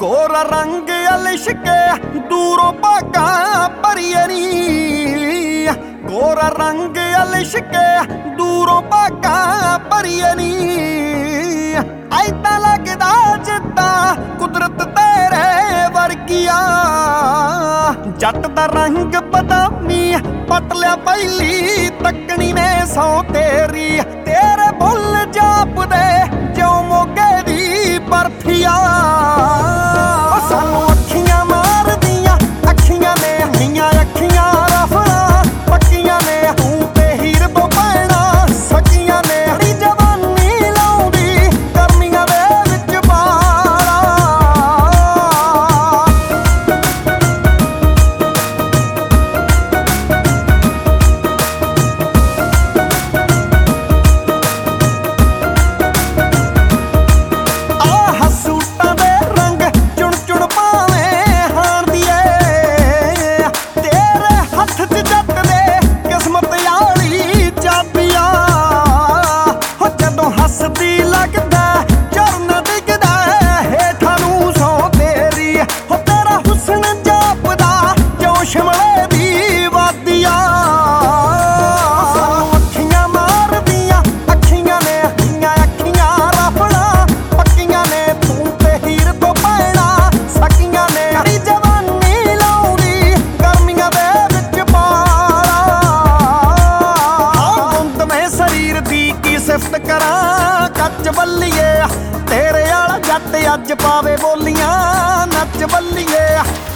गोरा रंग अलिशके दूरों भागा भरिए नी, गोरा रंग अलिशके दूरों भागा भरिए नी। ऐदा लगदा जिद्दां कुदरत तेरे वर्गिया, जट दा रंग बदामी पट लिया पहली तकनी ने सौ तेरी। तेरे बुल जापदे जो मोगे दी बर्फिया, सानू अखियां मार दियां अखियां ने हियां अखियां रफड़ा पक्कियां ने। तू ते हीर बो पैना सकियां ने, नी जवानी लाउंदी गर्मियां दे विच बाड़ा। हसदी लगदा झरना डिगदा हेठां नूं सौ तेरी। हो तेरा हुस्न जापदा जो शिमले दी वादिया, सानू अखियां मार दियां अखियां ने हियां अखियां रफड़ा पक्कियां ने। तू ते हीर तो पैना सकियां ने, नी जवानी लाउंदी गर्मियां दे विच बाड़ा। गुंद में शरीर दी की सिफत करां कच बल्लीए, तेरे आला जट अज पावे बोलियां नच बल्लीए।